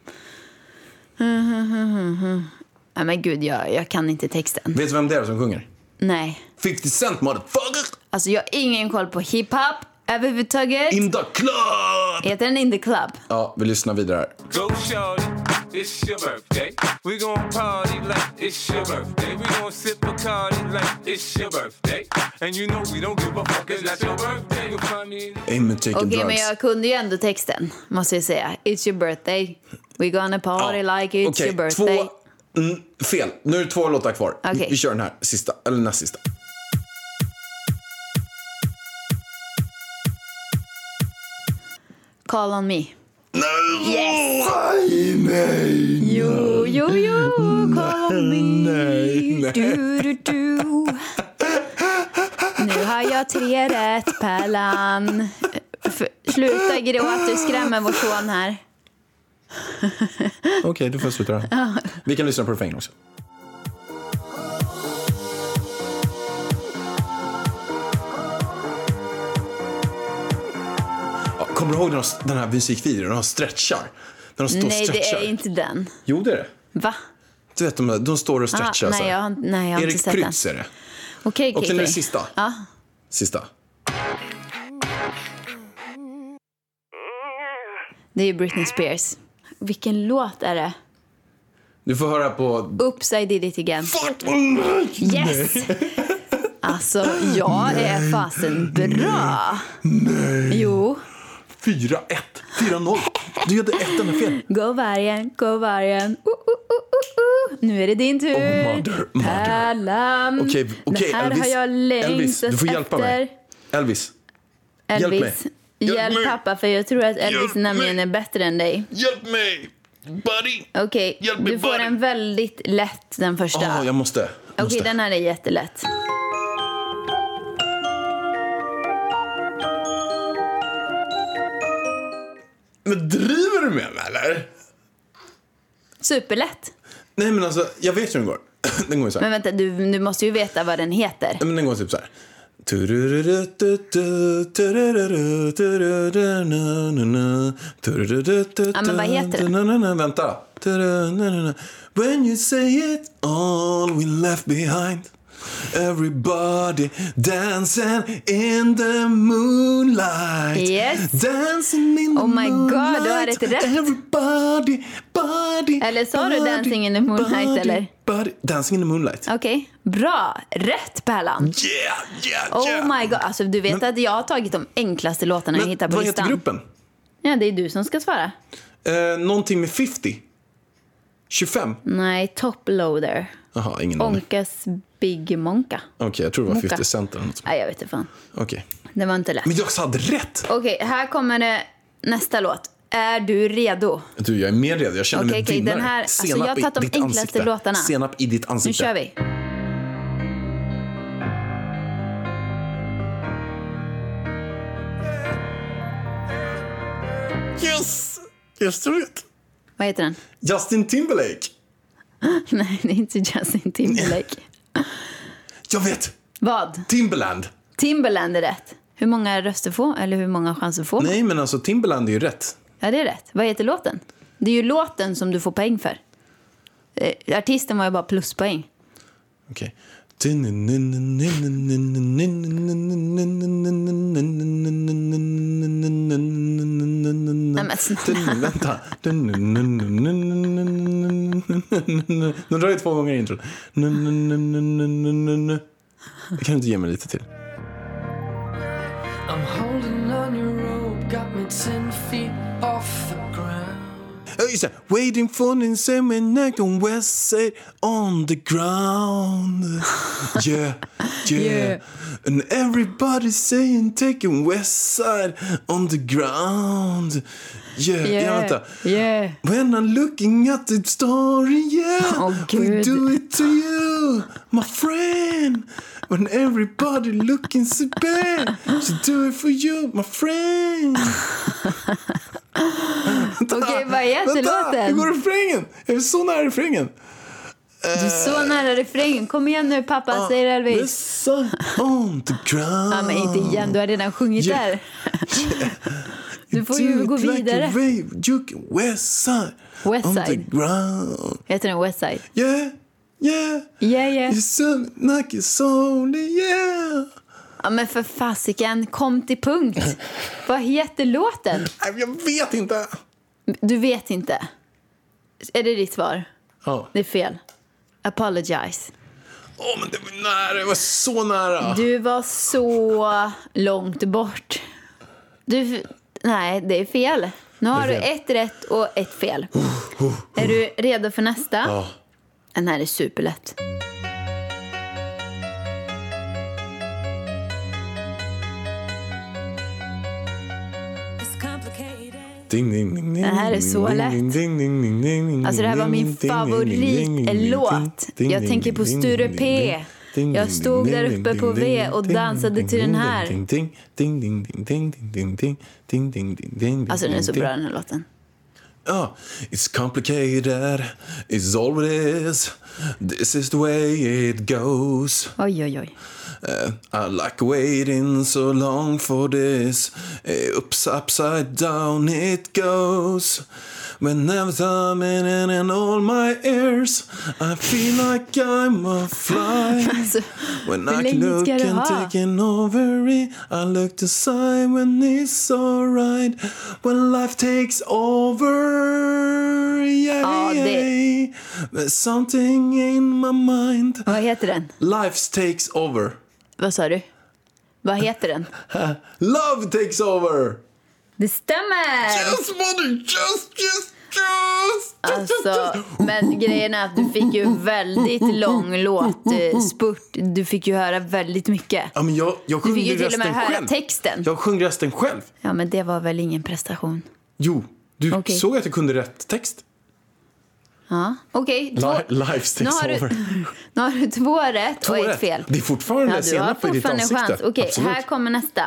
C: Ja, men gud, jag kan inte texten.
B: Vet du vem det är som sjunger?
C: Nej.
B: 50 Cent, motherfucker!
C: Alltså jag har ingen koll på hiphop överhuvudtaget.
B: In the club!
C: Heter den In the Club?
B: Ja, vi lyssnar vidare här.
E: Go, shorty, it's your birthday. We gon' party like it's your birthday. We gon' sip Bacardi like it's your birthday. And you know we don't give a fuck, it's not your birthday. You'll find me in...
B: Aim and taking
C: Okej,
B: drugs.
C: men jag kunde ju ändå texten, måste jag säga. It's your birthday. We gonna party like it's
B: Okej,
C: your birthday.
B: fel. Nu är det 2 låtar kvar.
C: Okej.
B: Vi kör den här sista, eller näst sista.
C: Call on me.
B: Nej!
C: Jo, call on me.
B: Nej.
C: Du. Nu har jag 3 rätt, Pärlan. Sluta gråta, du skrämmer vår son här.
B: Okej, du får sluta då. Vi kan lyssna på refrängen också. Ja, kommer du ihåg den här musikvideon? Den har stretchar. Den står
C: Nej,
B: stretchar.
C: det är inte den.
B: Jo, det är det.
C: Va?
B: Du vet, de står och stretchar.
C: Nej, jag har inte
B: Erik
C: sett den.
B: Prytz är det.
C: Okej.
B: Och sen är det sista.
C: Ja.
B: Sista.
C: Det är ju Britney Spears. Vilken låt är det?
B: Du får höra på...
C: Oops, I did it again.
B: Fuck!
C: Yes! Alltså, jag är fasen bra.
B: Nej.
C: Jo.
B: 4-1. 4-0. Du gjorde 1 enda fel.
C: Gå vargen. Nu är det din tur.
B: Oh, mother.
C: Pärlan.
B: Okej,
C: Det här
B: Elvis.
C: har jag längtat
B: Elvis, du får hjälpa
C: efter.
B: mig. Elvis. Hjälp mig.
C: Hjälp
B: mig.
C: pappa, för jag tror att Elvis
B: Hjälp
C: nämligen
B: mig.
C: är bättre än dig.
B: Hjälp mig, buddy.
C: Okej,
B: Hjälp mig,
C: du får
B: buddy.
C: en väldigt lätt, den första.
B: Jag måste.
C: Okej, den här är jättelätt.
B: Men driver du med mig, eller?
C: Superlätt.
B: Nej, men alltså, jag vet hur den går. Den går ju så här.
C: Men vänta, du måste ju veta vad den heter.
B: Men den går typ så här.
C: Ja, men vad heter den?
B: Vänta. When you say it all we left behind. Everybody dancing in the moonlight.
C: Yes.
B: Dancing in the
C: Oh my God,
B: moonlight.
C: du har rätt.
B: Everybody, body.
C: Eller sa du Dancing in the Moonlight,
B: body,
C: eller?
B: Body. Dancing in the moonlight.
C: Okej, bra. Rätt, Pärlan.
B: Yeah.
C: Oh my God, alltså du vet att jag har tagit de enklaste låtarna jag hittar på
B: vad
C: listan.
B: heter gruppen?
C: Ja, det är du som ska svara.
B: Någonting med 50. 25.
C: Nej, Top Loader.
B: Jaha, ingen aning.
C: Onkas Big Monka.
B: Okej, jag tror det var
C: Monka.
B: 50 cent eller något sånt.
C: Nej, jag vet inte fan.
B: Okej.
C: Det var inte lätt.
B: Men jag hade rätt!
C: Okej, här kommer det nästa låt. Är du redo?
B: Du, jag är mer redo. Jag känner mig
C: Okej,
B: vinnare.
C: den här- alltså,
B: Senap
C: jag har tagit de
B: i ditt
C: enklaste
B: ansikte.
C: låtarna.
B: Senap i ditt
C: Nu
B: ansikte.
C: kör vi.
B: Yes! Jag vet.
C: Vad heter den?
B: Justin Timberlake.
C: Nej, det är inte Justin Timberlake.
B: Jag vet.
C: Vad?
B: Timberland.
C: Timberland är rätt. Hur många röster får? Eller hur många chanser får?
B: Nej, men alltså Timberland är ju rätt.
C: Ja, det är rätt. Vad heter låten? Det är ju låten som du får poäng för. Artisten var ju bara pluspoäng.
B: Okej.
C: Nej, men
B: Vänta. Nu drar jag 2 gånger intron. Jag kan inte ge mig lite till.
A: I'm holding on your rope, got me 10 feet off the ground.
B: Just det. Waiting for the same neck on west side on the ground. Yeah, yeah. And everybody saying taking west side on the ground. Yeah, vänta.
C: Yeah.
B: When I'm looking at the story, yeah,
C: Oh,
B: we
C: good.
B: do it to you, my friend. When everybody looking so bad, so do it for you, my friend.
C: Okej, vad heter
B: Hur
C: låten?
B: går refrängen? Jag är så nära refrängen.
C: Du är så nära refrängen. Kom igen nu, pappa, säger Elvis.
B: The sun on the ground.
C: Ja, men inte igen, du har redan sjungit där. Du får ju gå vidare.
B: Like a wave, you can west side
C: West
B: on the
C: side.
B: ground.
C: Heter den West Side?
B: Yeah, yeah.
C: Yeah, yeah.
B: You're so like a soul, yeah.
C: Ja, men för fasiken, kom till punkt. Vad heter låten?
B: Nej, jag vet inte.
C: Du vet inte. Är det ditt svar?
B: Ja.
C: Det är fel. Apologize.
B: Men det var nära, det var så nära.
C: Du var så långt bort. Nej, det är fel. Nu har du
B: fel.
C: 1 rätt och 1 fel. Är du redo för nästa?
B: Ja.
C: Den här är superlätt.
B: Ding, ding, ding, ding,
C: Den här är så
B: ding,
C: lätt.
B: ding, ding, ding, ding, ding,
C: Alltså det här var min
B: ding, ding,
C: favoritlåt.
B: ding,
C: Jag
B: ding,
C: tänker på
B: ding,
C: Sture
B: ding,
C: P.
B: ding,
C: Jag
B: ding,
C: stod
B: ding,
C: där
B: ding,
C: uppe på
B: ding,
C: V
B: ding,
C: och
B: ding,
C: dansade
B: ding,
C: till den
B: ding,
C: här.
B: ding, ding, ding, ding, ding, ding, ding, ding, ding, ding, ding, ding.
C: Alltså den är så bra, den här låten.
B: It's complicated, it's all it is. This is the way it goes.
C: Oj, oj, oj.
B: I like waiting so long for this. Upside down it goes. Whenever I'm in and all my ears, I feel like I'm a fly.
C: Alltså,
B: When
C: hur
B: I
C: länge
B: look
C: ska du
B: and
C: ha?
B: taking over it, I look to side when it's alright. When life takes over, yeah,
C: Ja, det-
B: there's something in my mind.
C: Vad heter den?
B: Life takes over.
C: Vad sa du? Vad heter den?
B: Love takes over.
C: Det stämmer!
B: Just money, just.
C: Alltså, men grejen är att du fick ju väldigt lång låtspurt. Du fick ju höra väldigt mycket.
B: Ja, men jag
C: Du
B: sjöng
C: fick ju
B: ju
C: till och med
B: resten
C: höra
B: själv.
C: texten.
B: Jag sjöng resten själv.
C: Ja, men det var väl ingen prestation.
B: Jo, du
C: Okej.
B: såg att jag kunde rätt text.
C: Ja, okej.
B: Life
C: Nu
B: takes
C: har du-
B: over.
C: Nu har du 2 rätt och 1
B: rätt.
C: fel.
B: Det är fortfarande
C: Ja, du har
B: senap på ditt
C: fortfarande en
B: ansikte.
C: chans. Okej,
B: Absolut.
C: här kommer nästa.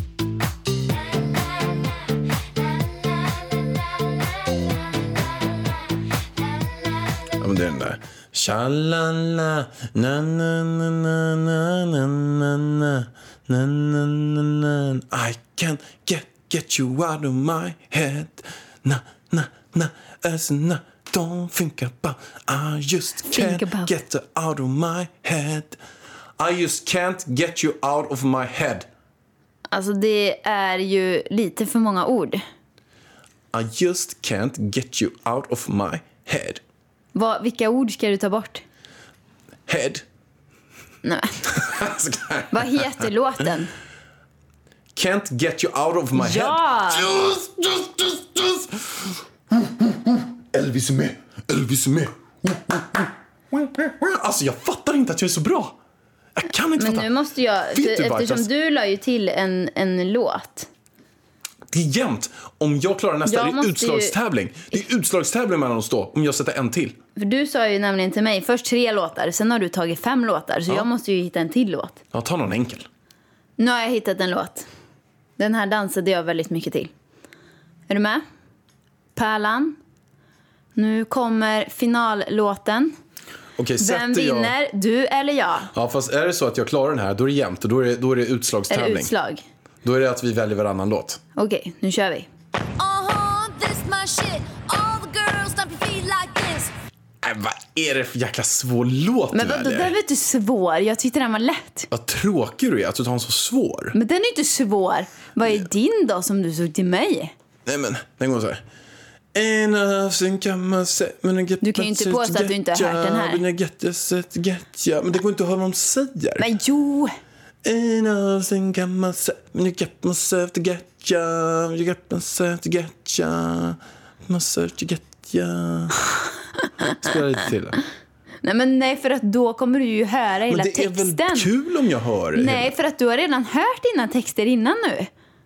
B: Ja, men det är den där. Shalala, na na na na na na na na na na na na. I can't get you out of my head. Na na na, as na. Don't think about. I just
C: Think
B: can't
C: about.
B: get out of my head. I just can't get you out of my head.
C: Alltså, det är ju lite för många ord.
B: I just can't get you out of my head.
C: Vilka ord ska du ta bort?
B: Head.
C: Nej. Vad heter låten?
B: Can't get you out of my head.
C: Ja!
B: Just. Elvis är med. Elvis är med. Alltså, jag fattar inte att jag är så bra. Jag kan inte
C: Men
B: fatta.
C: nu måste jag,
B: Vet du,
C: eftersom
B: Bartas?
C: du la ju till en låt.
B: Det är jämnt. Om jag klarar nästa,
C: Jag
B: det är
C: måste
B: utslagstävling. Det är utslagstävling mellan oss då. Om jag sätter en till.
C: För du sa ju nämligen till mig först 3 låtar, sen har du tagit 5 låtar. Så jag måste ju hitta en till låt.
B: Ja, ta någon enkel.
C: Nu har jag hittat en låt. Den här dansade jag väldigt mycket till. Är du med? Pärlan, Nu kommer finallåten.
B: Okej,
C: Vem
B: sätter jag...
C: vinner, du eller jag?
B: Ja, fast är det så att jag klarar den här, då är det jämnt. Och då är det
C: Är
B: utslagstävling.
C: det utslag?
B: Då är det att vi väljer varannan låt.
C: Okej, nu kör vi.
F: This my shit. All the girls stomp your feet like this.
B: Vad är det för jäkla svår låt
C: Men
B: du
C: vadå,
B: väljer?
C: den var inte svår. Jag tyckte den var lätt.
B: Vad tråkig du är att du tar en så svår.
C: Men den är inte svår. Vad är din då som du såg till mig?
B: Nej, men den går så här.
C: Du kan ju inte påstå att du inte har hört den här.
B: Men det går inte att höra vad de säger.
C: Men jo.
B: Spela lite till.
C: Nej, för att då kommer du ju höra hela
B: Men det är
C: texten.
B: väl kul om jag hör det.
C: Nej, för att du har redan hört dina texter innan nu.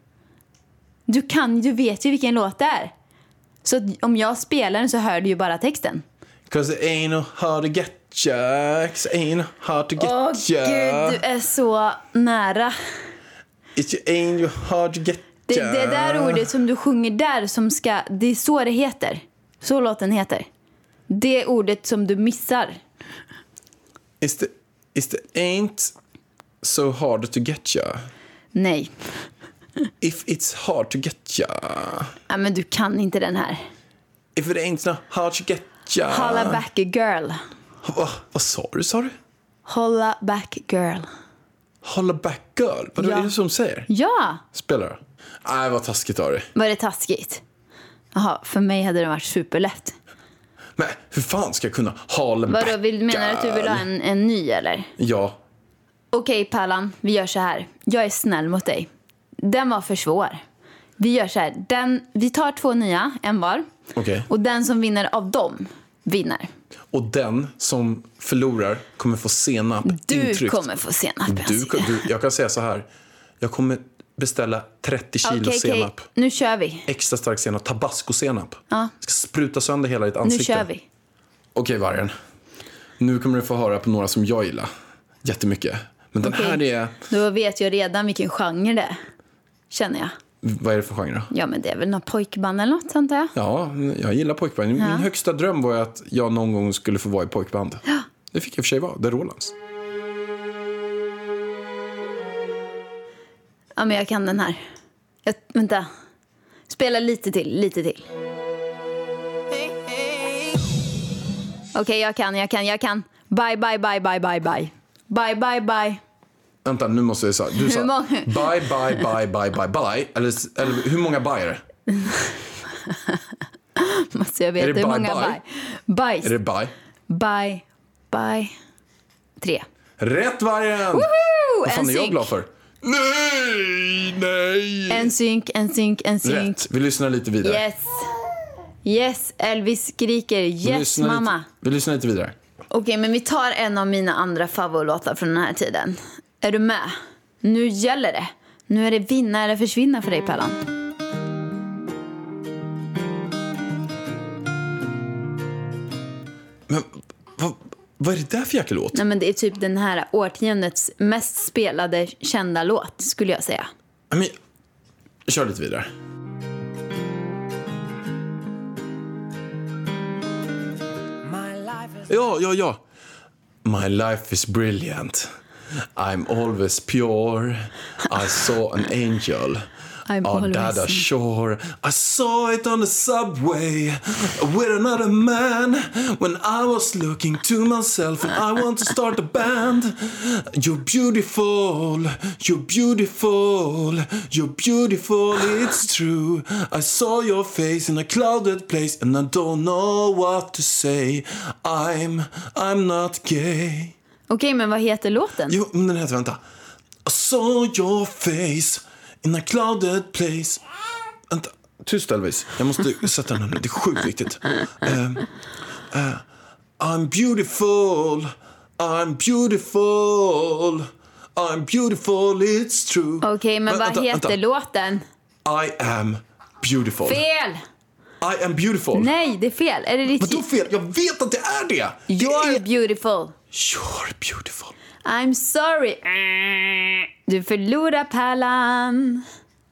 C: Du vet ju vilken låt det är. Så att om jag spelar den så hör du ju bara texten.
B: 'Cause it ain't no hard to get ya. 'Cause it ain't no hard to get
C: Åh
B: ya.
C: gud, du är så nära.
B: It ain't you hard to get
C: Det
B: ya.
C: där ordet som du sjunger där som ska... Det är så det heter. Så låten heter. Det ordet som du missar.
B: Is the ain't so hard to get ya.
C: Nej.
B: If it's hard to get ya.
C: Ja, men du kan inte den här.
B: If it ain't so hard to get ya.
C: Holla back a girl.
B: Vad sa du?
C: Holla back girl.
B: Holla back girl. Vad
C: Ja.
B: är det som säger?
C: Ja.
B: Spelar du? Nej, vad taskigt av dig.
C: Var det taskigt? Jaha, för mig hade det varit superlätt.
B: Men hur fan ska jag kunna holla back
C: Vadå, menar du att du vill ha en ny eller?
B: Ja.
C: Okej, Pallan, vi gör så här. Jag är snäll mot dig. Den var för svår. Vi gör så här. Vi tar 2 nya, en var.
B: Okej.
C: Och den som vinner av dem vinner.
B: Och den som förlorar kommer få senap
C: Du
B: intryckt.
C: kommer få senap.
B: Jag kan säga så här. Jag kommer beställa 30 kilo senap.
C: Nu kör vi.
B: Extra stark senap. Tabasco-senap.
C: Ja.
B: Ska spruta sönder hela ditt
C: Nu
B: ansikte.
C: kör vi.
B: Okej, Vargen. Nu kommer du få höra på några som jag gillar. Jättemycket. Men den
C: Okej.
B: här är...
C: Då vet jag redan vilken genre det är. Känner jag.
B: Vad är det för genre då?
C: Ja, men det är väl någon pojkband eller något, antar jag.
B: Ja, jag gillar pojkband. Min högsta dröm var att jag någon gång skulle få vara i pojkband. Det fick jag för sig vara. Det är Rolands.
C: Ja, men jag kan den här. Vänta. Spela lite till. Okej, jag kan. Bye. Bye.
B: Vänta, nu måste jag säga. Du sa
C: många?
B: bye. Eller hur många bye är det?
C: Måste jag veta
B: Är det
C: hur
B: bye,
C: många
B: bye?
C: bye?
B: Är det bye?
C: Bye. 3.
B: Rätt, Vargen!
C: Woho!
B: Vad fan
C: En
B: är jag
C: synk.
B: glad för? Nej!
C: En synk.
B: Rätt. Vi lyssnar lite vidare.
C: Yes, Elvis skriker. Yes, mamma.
B: Vi lyssnar lite vidare.
C: Okej, men vi tar en av mina andra favoritlåtar från den här tiden. Är du med? Nu gäller det. Nu är det vinna eller försvinna för dig, Pallan.
B: Men vad är det där för jäkla låt?
C: Nej, men det är typ den här årtiondets mest spelade kända låt, skulle jag säga.
B: Men, kör lite vidare. Ja. My life is brilliant. I'm always pure. I saw an angel.
C: I'm
B: on
C: always-
B: that shore. I saw it on the subway with another man when I was looking to myself and I want to start a band. You're beautiful, it's true. I saw your face in a clouded place and I don't know what to say. I'm not gay.
C: Okej, men vad heter låten?
B: Jo, men den heter, vänta. I saw your face in a clouded place. Vänta, tyst Elvis. Jag måste sätta den här nu, det är sjukt viktigt. I'm beautiful, it's true.
C: Okej, men vad heter låten?
B: I am beautiful.
C: Fel!
B: I am beautiful.
C: Nej, det är fel. Är det ditt...
B: Vadå fel? Jag vet att det är det.
C: You're beautiful.
B: You're beautiful.
C: I'm sorry. Du förlorar, Pallan.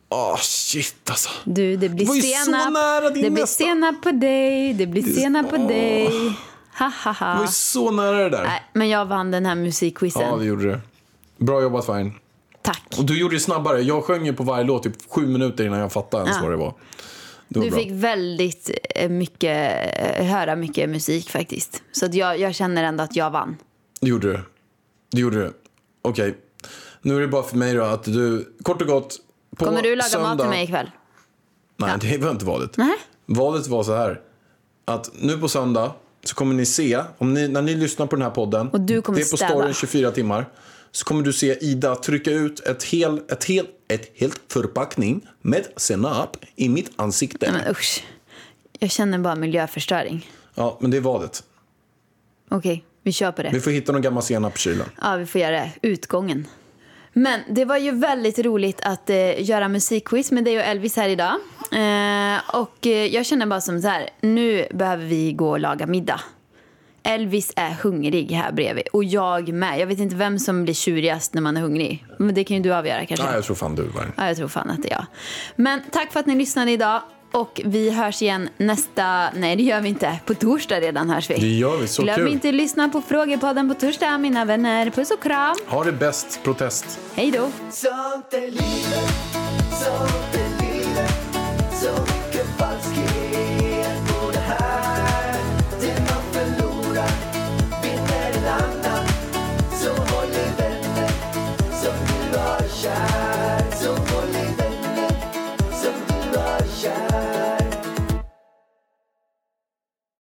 B: Shit alltså.
C: Du, det blir
B: var ju så nära din
C: Det blir
B: nästa.
C: senap på dig. Det blir senap på dig. Ha, ha,
B: Det var
C: ha.
B: ju så nära det där.
C: Nej, men jag vann den här musikquizen.
B: Ja, det gjorde du. Bra jobbat, Fine.
C: Tack.
B: Och du gjorde det snabbare. Jag sjöng ju på varje låt typ 7 minuter innan jag fattade ens vad det var. Det var
C: Du
B: bra.
C: fick väldigt höra mycket musik faktiskt. Så att jag känner ändå att jag vann.
B: Det gjorde du. Okej. Nu är det bara för mig då att du, kort och gott, på
C: Kommer du laga
B: söndag...
C: mat till mig ikväll?
B: Nej, det var inte valet.
C: Nej.
B: Valet var så här. Att nu på söndag så kommer ni se, när ni lyssnar på den här podden.
C: Och du kommer
B: det är på
C: städa.
B: storyn 24 timmar. Så kommer du se Ida trycka ut ett helt förpackning med senap i mitt ansikte.
C: Nej, men usch. Jag känner bara miljöförstöring.
B: Ja, men det är valet.
C: Okej, vi kör på det.
B: Vi får hitta någon gammal senap i kylen.
C: Ja, vi får göra det. Utgången. Men det var ju väldigt roligt att göra musikquiz med dig och Elvis här idag. Och jag känner bara som så här, nu behöver vi gå och laga middag. Elvis är hungrig här bredvid. Och jag med. Jag vet inte vem som blir tjurigast när man är hungrig. Men det kan ju du avgöra kanske.
B: Nej, jag tror fan du var.
C: Ja, jag tror fan att det är jag. Men tack för att ni lyssnade idag. Och vi hörs igen nästa... Nej, det gör vi inte. På torsdag redan hörs vi.
B: Det gör vi, så
C: Glöm
B: kul.
C: inte att lyssna på Frågepodden på torsdag, mina vänner. Puss och kram.
B: Ha det bäst, protest.
C: Hej då.
A: Sånt är livet, sånt är livet. Så mycket falskhet på det här. Det man förlorar vinner en annan. Så håll i vänner som du har kär. Så håll i vänner som du har kär.